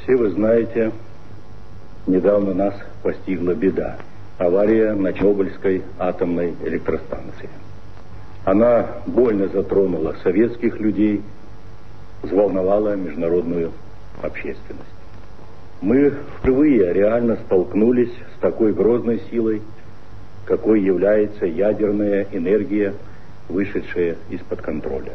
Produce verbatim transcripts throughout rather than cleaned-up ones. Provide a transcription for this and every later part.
Все вы знаете, недавно нас постигла беда. Авария на Чернобыльской атомной электростанции. Она больно затронула советских людей, взволновала международную общественность. Мы впервые реально столкнулись с такой грозной силой, какой является ядерная энергия, вышедшая из-под контроля.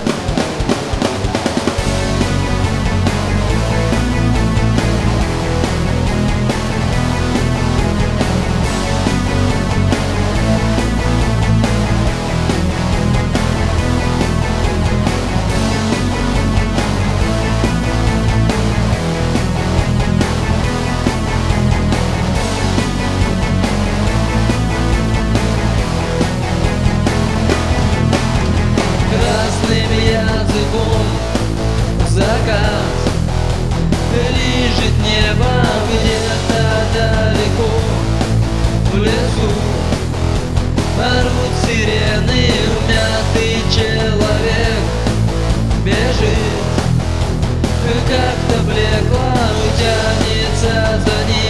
Языком закат лижет небо где-то далеко. В лесу орут сирены, умятый человек бежит, как-то блекло тянется за ним.